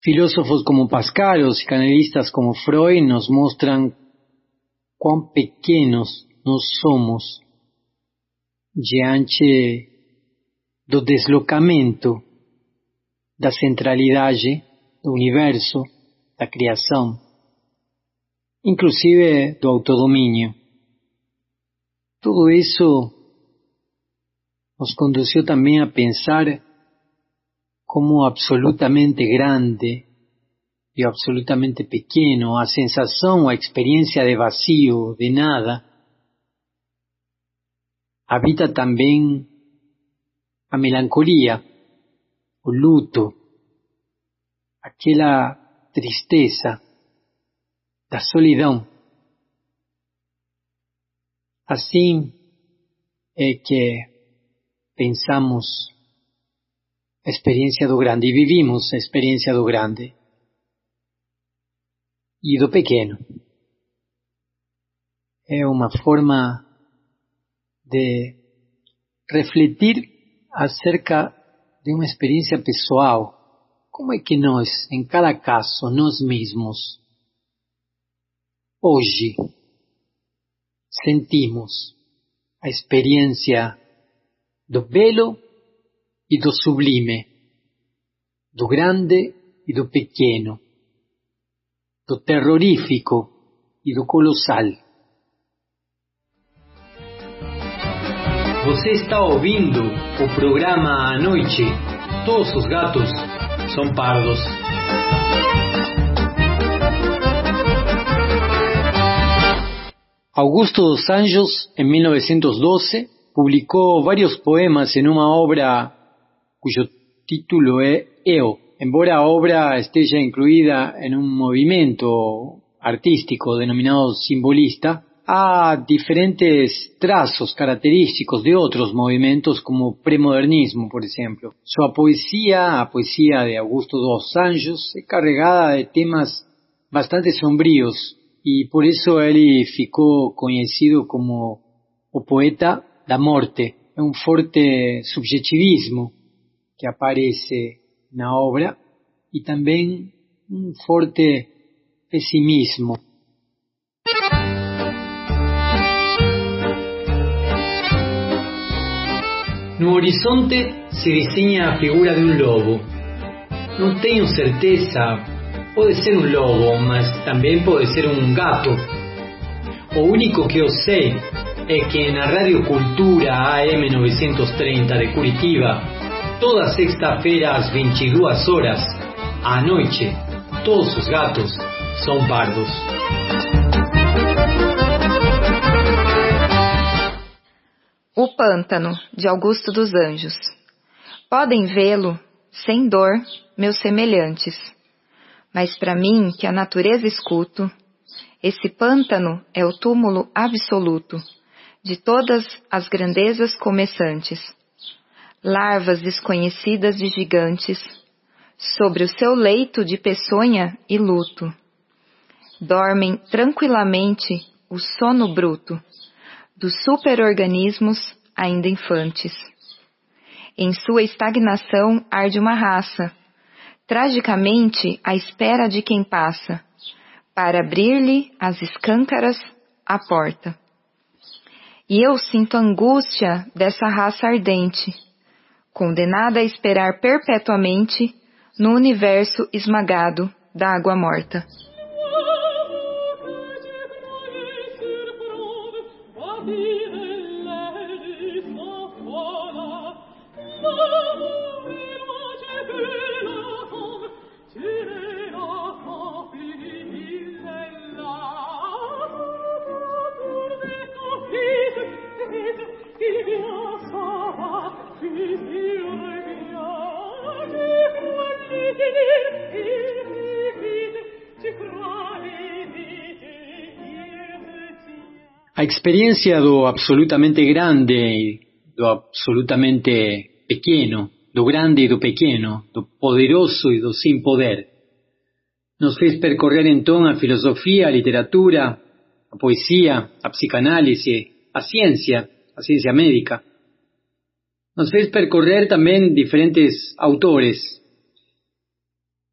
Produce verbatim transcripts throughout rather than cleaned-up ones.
Filósofos como Pascal o psicanalistas como Freud nos mostram quão pequenos nós somos diante do deslocamento da centralidade do universo, da criação, inclusive do autodomínio. Tudo isso nos conduziu também a pensar como absolutamente grande e absolutamente pequeno, a sensação, a experiência de vazio, de nada, habita também a melancolia, o luto, aquela tristeza da solidão. Assim é que pensamos a experiência do grande e vivimos a experiência do grande e do pequeno. É uma forma de refletir acerca de uma experiência pessoal. Como é que nós, em cada caso, nós mesmos, hoje, sentimos a experiência do belo e do sublime, do grande e do pequeno, do terrorífico e do colossal. Você está ouvindo o programa À Noite. Todos os gatos são pardos. Augusto dos Anjos, em mil novecentos e doze, publicou vários poemas em uma obra cuyo título é Eu. Embora a obra esteja incluída em um movimento artístico denominado simbolista, há diferentes traços característicos de outros movimentos como o premodernismo, por exemplo. Sua poesia, a poesia de Augusto dos Anjos, é carregada de temas bastante sombrios e por isso ele ficou conhecido como o poeta da morte. É um forte subjetivismo que aparece na obra e também um forte pessimismo. No horizonte se desenha a figura de um lobo. Não tenho certeza, pode ser um lobo, mas também pode ser um gato. O único que eu sei é que na Radio Cultura A M novecentos e trinta de Curitiba, toda sexta-feira às vinte e duas horas, à noite, todos os gatos são pardos. O Pântano, de Augusto dos Anjos. Podem vê-lo, sem dor, meus semelhantes. Mas para mim, que a natureza escuto, esse pântano é o túmulo absoluto de todas as grandezas começantes. Larvas desconhecidas de gigantes, sobre o seu leito de peçonha e luto, dormem tranquilamente o sono bruto dos superorganismos ainda infantes. Em sua estagnação arde uma raça, tragicamente à espera de quem passa, para abrir-lhe as escâncaras a porta. E eu sinto a angústia dessa raça ardente, condenada a esperar perpetuamente no universo esmagado da água morta. A experiência do absolutamente grande e do absolutamente pequeno, do grande e do pequeno, do poderoso e do sem poder, nos fez percorrer então a filosofia, a literatura, a poesia, a psicanálise, a ciência, a ciência médica. Nos fez percorrer também diferentes autores.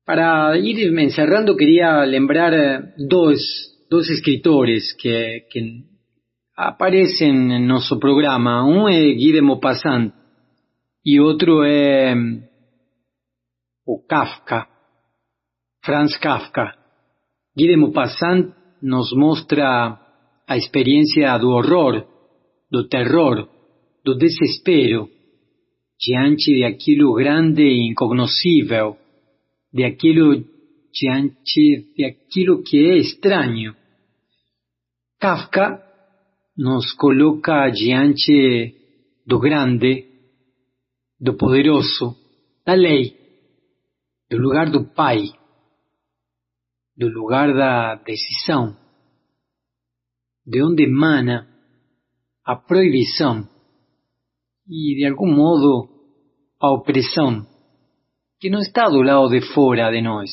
Para ir encerrando, quería lembrar dos, dos escritores que, que aparecen en nuestro programa. Um é Guy de Maupassant e outro é o Kafka, Franz Kafka. Guy de Maupassant nos mostra a experiência do horror, do terror, do desespero, diante de aquilo grande e incognoscível, de aquilo diante de aquilo que é estranho. Kafka nos coloca diante do grande, do poderoso, da lei, do lugar do pai, do lugar da decisão, de onde emana a proibição e, de algum modo, a opressão, que não está do lado de fora de nós,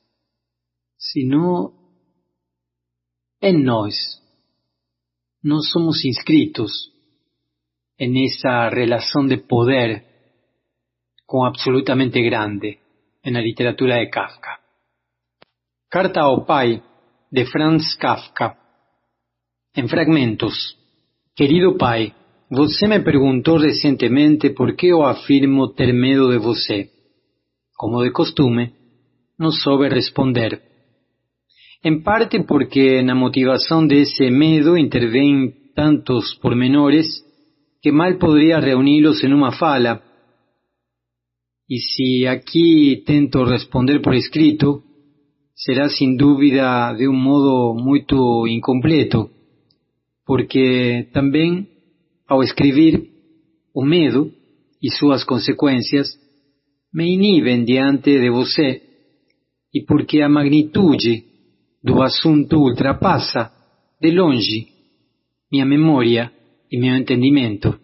sino em nós. Nós somos inscritos en esa relación de poder con absolutamente grande en la literatura de Kafka. Carta ao Pai, de Franz Kafka. En fragmentos. Querido Pai, você me perguntou recentemente por que eu afirmo ter medo de você. Como de costume, não soube responder. En parte porque na motivação desse medo intervêm tantos pormenores que mal podría reunirlos en una fala. Y si aquí tento responder por escrito, será sin dúvida de un modo muy incompleto, porque también, ao escribir, o medo y sus consecuencias me inhiben diante de você, y porque a magnitude do assunto ultrapassa, de longe, minha memória e meu entendimento.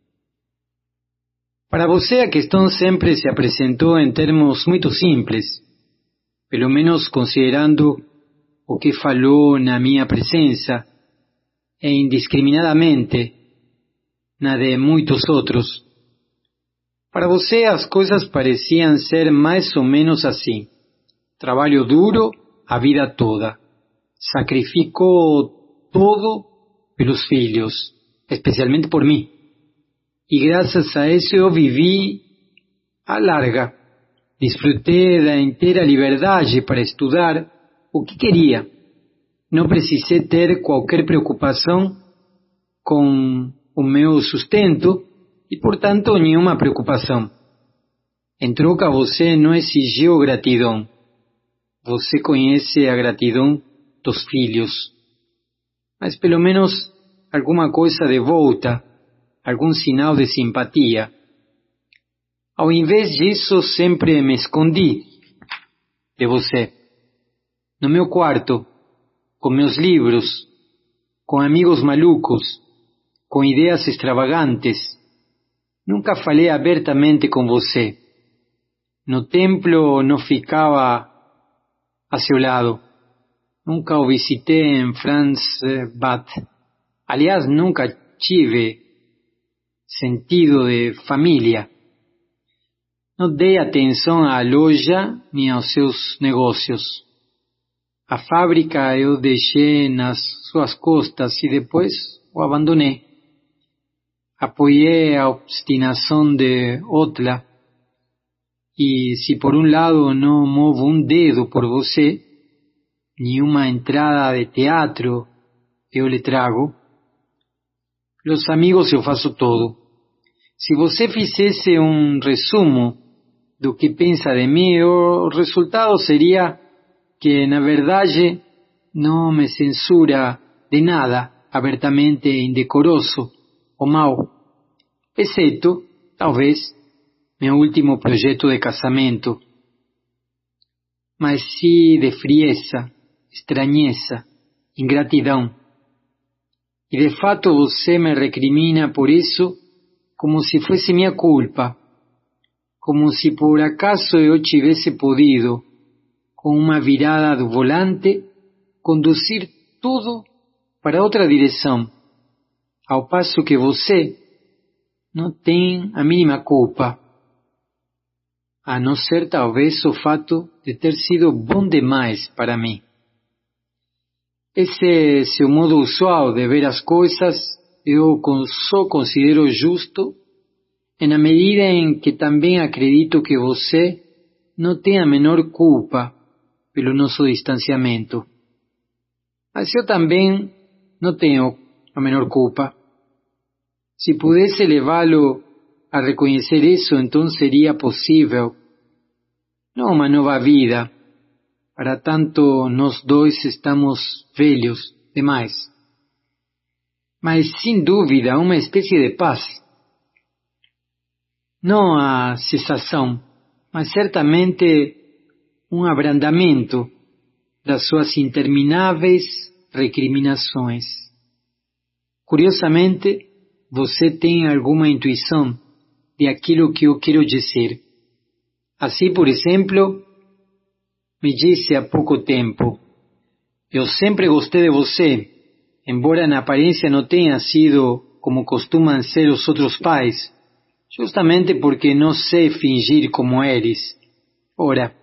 Para você a questão sempre se apresentou em termos muito simples, pelo menos considerando o que falou na minha presença e indiscriminadamente na de muitos outros. Para você as coisas pareciam ser mais ou menos assim: trabalho duro a vida toda, sacrifico todo pelos filhos, especialmente por mim. E graças a isso eu vivi a larga. Desfrutei da inteira liberdade para estudar o que queria. Não precisei ter qualquer preocupação com o meu sustento e, portanto, nenhuma preocupação. Em troca, você não exigiu gratidão. Você conhece a gratidão dos filhos. Mas pelo menos alguma coisa de volta, algum sinal de simpatia. Ao invés disso, sempre me escondi de você. No meu quarto, com meus livros, com amigos malucos, com ideias extravagantes. Nunca falei abertamente com você. No templo não ficava a seu lado. Nunca o visitei em Franzbad. Aliás, nunca tive sentido de família. Não dei atenção à loja nem aos seus negócios. A fábrica eu deixei nas suas costas e depois o abandonei. Apoiei a obstinação de Otla e, se por um lado não movo um dedo por você, nenhuma entrada de teatro eu lhe trago, los amigos eu faço todo. Se você fizesse um resumo do que pensa de mim, o resultado seria que, na verdade, não me censura de nada abertamente indecoroso ou mau, exceto, talvez, meu último projeto de casamento. Mas sim de frieza, estranheza, ingratidão. E de fato você me recrimina por isso como se fosse minha culpa, como se por acaso eu tivesse podido, com uma virada do volante, conduzir tudo para outra direção, ao passo que você não tem a mínima culpa. a não ser talvez o fato de ter sido bom demais para mim. Esse seu modo usual de ver as coisas eu só considero justo na medida em que também acredito que você não tem a menor culpa pelo nosso distanciamento. Mas eu também não tenho a menor culpa. Se pudesse levá-lo a reconhecer isso, então seria possível, não uma nova vida. Para tanto, nós dois estamos velhos demais. Mas, sem dúvida, uma espécie de paz. Não a cessação, mas certamente um abrandamento das suas intermináveis recriminações. Curiosamente, você tem alguma intuição de aquilo que eu quero dizer. Assim, por exemplo, me disse há pouco tempo: eu sempre gostei de você, embora na aparência não tenha sido como costumam ser os outros pais, justamente porque não sei fingir como eles. Ora,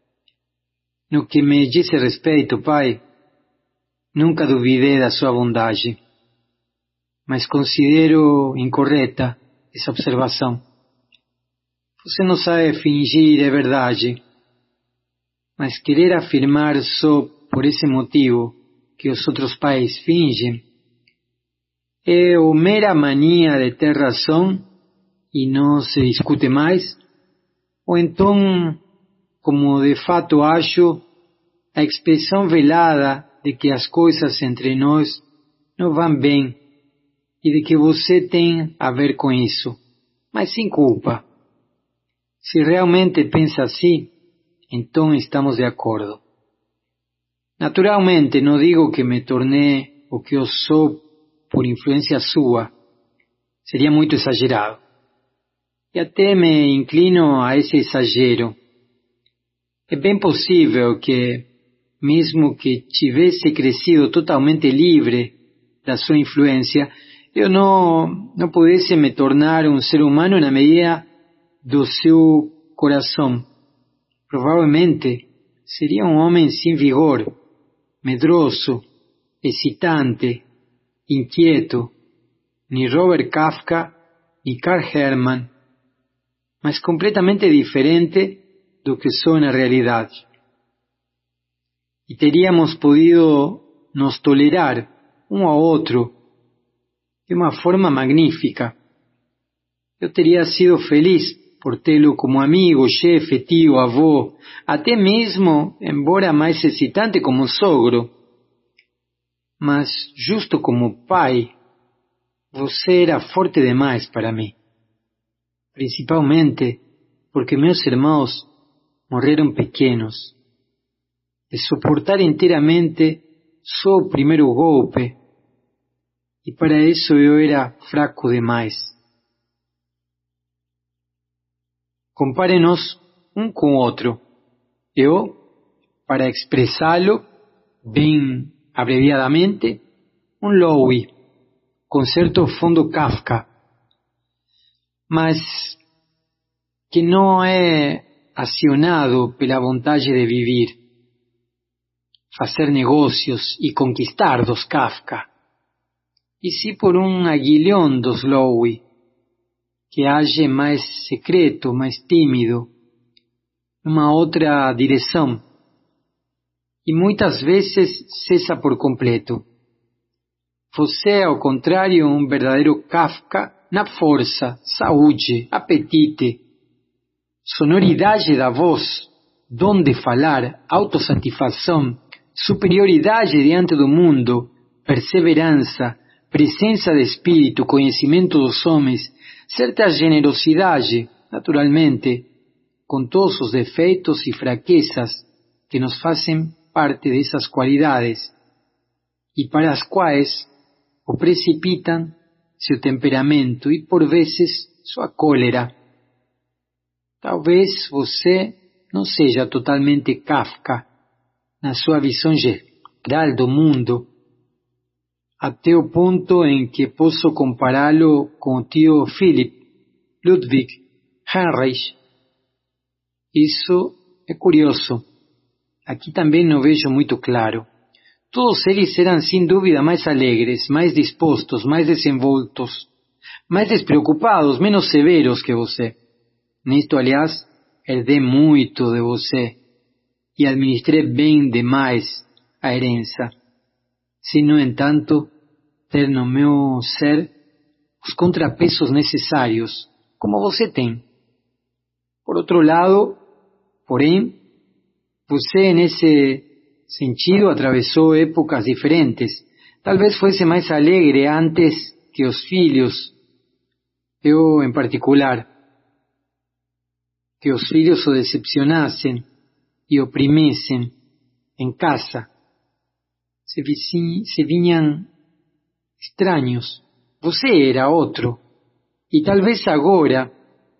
no que me diz respeito, pai, nunca duvidei da sua bondade, mas considero incorreta essa observação. Você não sabe fingir, é verdade, mas querer afirmar só por esse motivo que os outros pais fingem é ou mera mania de ter razão e não se discute mais, ou então, como de fato acho, a expressão velada de que as coisas entre nós não vão bem e de que você tem a ver com isso, mas sem culpa. Se realmente pensa assim, então estamos de acordo. Naturalmente, não digo que me tornei o que eu sou por influência sua. Seria muito exagerado. E até me inclino a esse exagero. É bem possível que, mesmo que tivesse crescido totalmente livre da sua influência, eu não, não pudesse me tornar um ser humano na medida do seu coração. Provavelmente seria um homem sem vigor, medroso, excitante, inquieto, nem Robert Kafka, nem Carl Hermann, mas completamente diferente do que sou na realidade. E teríamos podido nos tolerar um ao outro de uma forma magnífica. Eu teria sido feliz por tê-lo como amigo, chefe, tio, avô, até mesmo, embora mais excitante, como sogro. Mas, justo como pai, você era forte demais para mim. Principalmente porque meus irmãos morreram pequenos. De suportar inteiramente só o primeiro golpe, e para isso eu era fraco demais. Compare-nos um com o outro. Eu, para expressá-lo bem abreviadamente, um Lowy, com certo fundo Kafka, mas que não é acionado pela vontade de viver, fazer negócios e conquistar dos Kafka, e sim por um aguilhão dos Lowy, que age mais secreto, mais tímido, numa outra direção, e muitas vezes cessa por completo. Você é, ao contrário, um verdadeiro Kafka na força, saúde, apetite, sonoridade da voz, dom de falar, autossatisfação, superioridade diante do mundo, perseverança, presença de espírito, conhecimento dos homens, certa generosidade, naturalmente, com todos os defeitos e fraquezas que nos fazem parte dessas qualidades e para as quais o precipitam seu temperamento e, por vezes, sua cólera. Talvez você não seja totalmente Kafka na sua visão geral do mundo, até o ponto em que posso compará-lo com o tio Philip Ludwig Heinrich, Isso é curioso. Aqui também não vejo muito claro. Todos eles eram sem dúvida mais alegres, mais dispostos, mais desenvoltos, mais despreocupados, menos severos que você. Nisto, aliás, herdei muito de você e administrei bem demais a herança. Sem, no entanto, ter no meu ser os contrapesos necessários, como você tem. Por outro lado, porém, você, nesse sentido, atravessou épocas diferentes. Talvez fosse mais alegre antes que os filhos, eu em particular. Que os filhos o decepcionassem e oprimissem em casa. Se, vici, se vinham estranhos. Você era outro. E talvez agora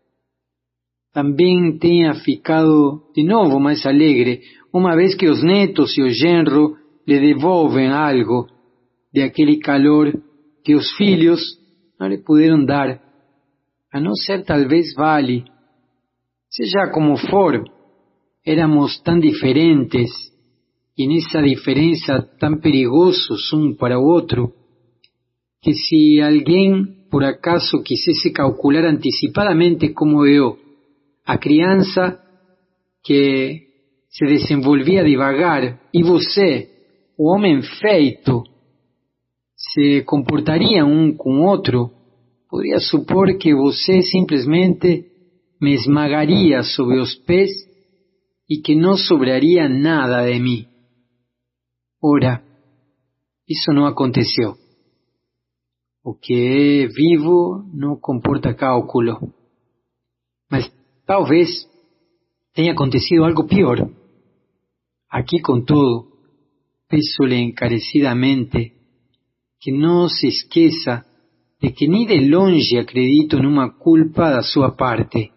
também tenha ficado de novo mais alegre, uma vez que os netos e o genro lhe devolvem algo de aquele calor que os filhos não lhe puderam dar, a não ser talvez Vale. Seja como for, éramos tão diferentes e nessa diferença tão perigosos um para o outro, que se alguém por acaso quisesse calcular antecipadamente como eu, a criança que se desenvolvia devagar, e você, o homem feito, se comportaria um com o outro, poderia supor que você simplesmente me esmagaria sobre os pés e que não sobraria nada de mim. Ora, isso não aconteceu. O que é vivo não comporta cálculo. Mas talvez tenha acontecido algo pior. Aqui, contudo, peço-lhe encarecidamente que não se esqueça de que nem de longe acredito numa culpa da sua parte.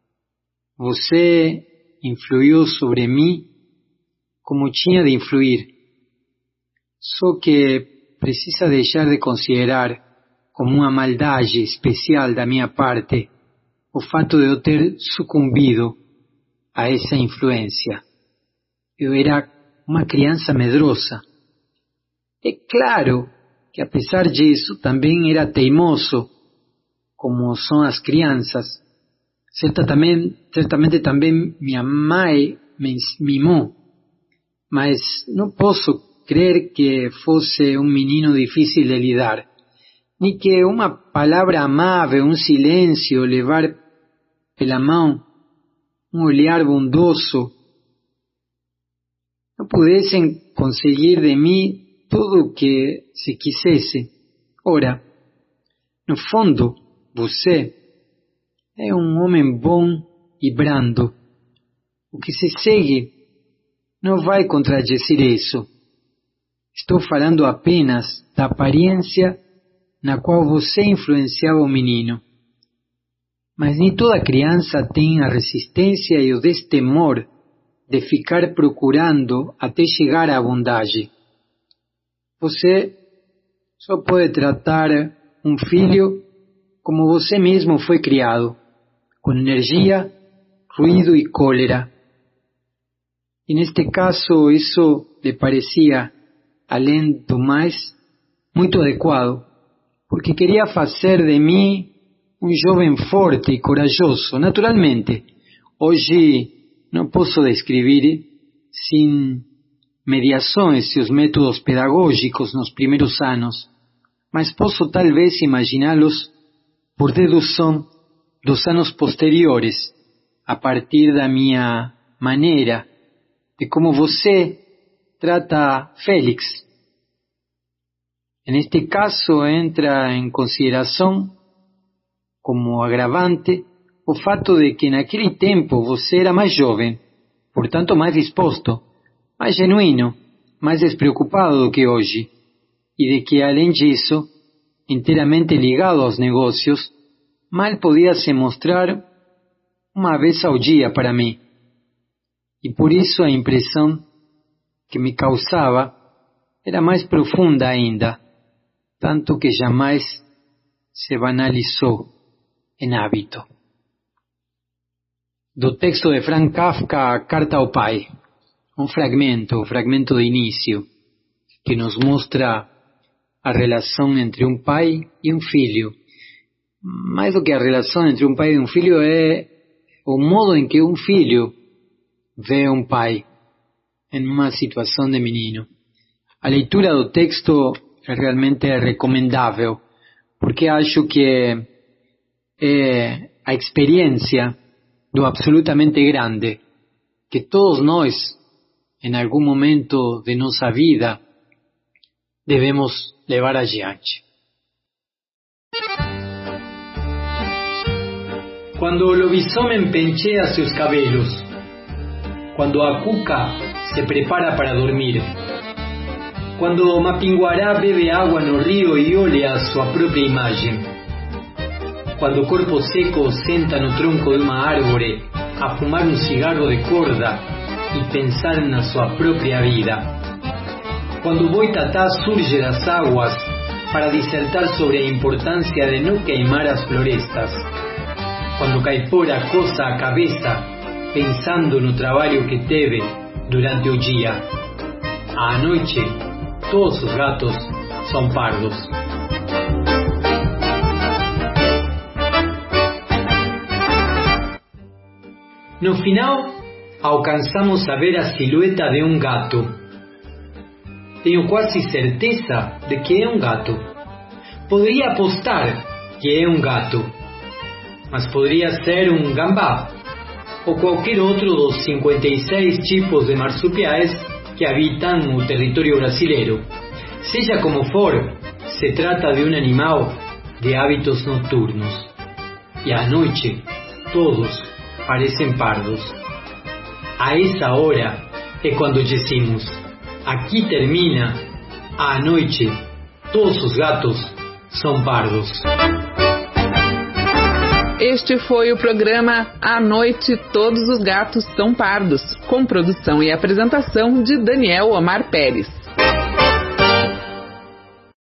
Você influiu sobre mim como tinha de influir. Só que precisa deixar de considerar como uma maldade especial da minha parte o fato de eu ter sucumbido a essa influência. Eu era uma criança medrosa. É claro que, apesar disso, também era teimoso, como são as crianças. Certamente, certamente também minha mãe me mimou, mas não posso crer que fosse um menino difícil de lidar, nem que uma palavra amável, um silêncio, levar pela mão, um olhar bondoso, não pudessem conseguir de mim tudo o que se quisesse. Ora, no fundo, você é um homem bom e brando. O que se segue não vai contradizer isso. Estou falando apenas da aparência na qual você influenciava o menino. Mas nem toda criança tem a resistência e o destemor de ficar procurando até chegar à bondade. Você só pode tratar um filho como você mesmo foi criado, com energia, ruído e cólera. E neste caso isso lhe parecia, além do mais, muito adequado, porque queria fazer de mim um jovem forte e corajoso. Naturalmente, hoje não posso descrever sem mediações e os métodos pedagógicos nos primeiros anos, mas posso talvez imaginá-los por dedução dos anos posteriores, a partir da minha maneira, de como você trata Félix. Neste caso entra em consideração, como agravante, o fato de que naquele tempo você era mais jovem, portanto mais disposto, mais genuíno, mais despreocupado do que hoje, e de que, além disso, inteiramente ligado aos negócios, mal podia se mostrar uma vez ao dia para mim. E por isso a impressão que me causava era mais profunda ainda, tanto que jamais se banalizou em hábito. do texto de Franz Kafka, Carta ao Pai. Um fragmento, um fragmento de início, que nos mostra a relação entre um pai e um filho. Mais do que a relação entre um pai e um filho é o modo em que um filho vê um pai em uma situação de menino. A leitura do texto é realmente recomendável, porque acho que é a experiência do absolutamente grande que todos nós, em algum momento de nossa vida, devemos levar adiante. Cuando o lobisomem penchea seus cabelos, cuando a cuca se prepara para dormir, cuando o mapinguará bebe agua no río e olha a sua própria imagem, cuando o corpo seco senta no tronco de uma árvore a fumar um cigarro de corda e pensar na sua própria vida, quando o boitatá surge das águas para dissertar sobre a importância de não queimar as florestas, quando o caipora coça a cabeça pensando no trabalho que teve durante o dia, à noite todos os gatos são pardos. No final, alcançamos a ver a silhueta de um gato. Tenho quase certeza de que é um gato. Poderia apostar que é um gato, mas poderia ser um gambá ou qualquer outro dos cinquenta e seis tipos de marsupiais que habitam o território brasileiro. Seja como for, se trata de um animal de hábitos noturnos. E à noite, todos parecem pardos. A essa hora é quando dizemos: aqui termina, à noite, todos os gatos são pardos. Este foi o programa À Noite Todos os Gatos São Pardos, com produção e apresentação de Daniel Omar Pérez.